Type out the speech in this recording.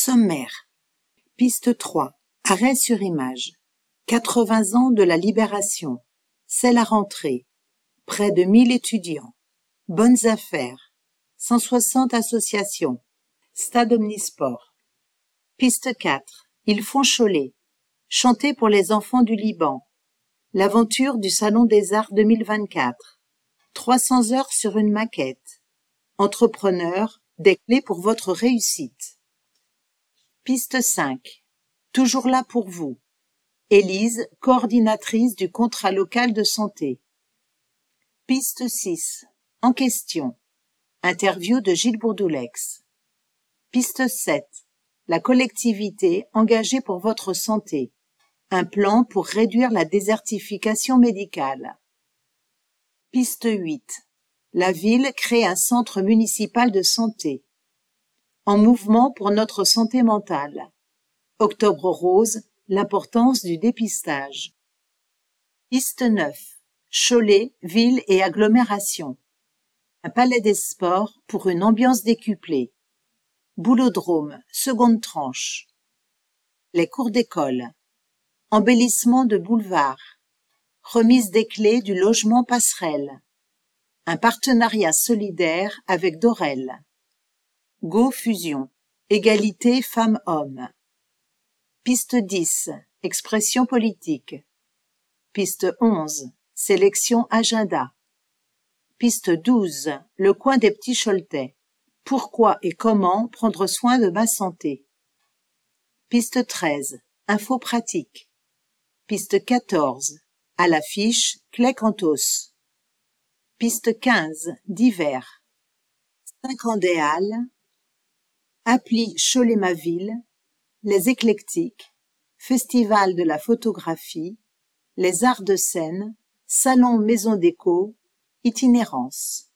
Sommaire. Piste 3. Arrêt sur image. 80 ans de la Libération. C'est la rentrée. Près de 1000 étudiants. Bonnes affaires. 160 associations. Stade omnisport. Piste 4. Ils font Cholet. Chanter pour les enfants du Liban. L'aventure du Salon des Arts 2024. 300 heures sur une maquette. Entrepreneur, des clés pour votre réussite. Piste 5. Toujours là pour vous. Élise, coordinatrice du contrat local de santé. Piste 6. En question. Interview de Gilles Bourdoulex. Piste 7. La collectivité engagée pour votre santé. Un plan pour réduire la désertification médicale. Piste 8. La ville crée un centre municipal de santé. En mouvement pour notre santé mentale. Octobre rose, l'importance du dépistage. Piste 9. Cholet, ville et agglomération. Un palais des sports pour une ambiance décuplée. Boulodrome, seconde tranche. Les cours d'école. Embellissement de boulevard. Remise des clés du logement passerelle. Un partenariat solidaire avec Dorel. Go Fusion. Égalité femmes-hommes. Piste 10. Expression politique. Piste 11. Sélection agenda. Piste 12. Le coin des petits Choletais. Pourquoi et comment prendre soin de ma santé. Piste 13. Info pratique. Piste 14. À l'affiche, Clay Cantos. Piste 15. Divers. 5 ans des Halles. Appli Cholet ma ville. Les éclectiques. Festival de la photographie. Les arts de scène. Salon maison déco. Itinérance.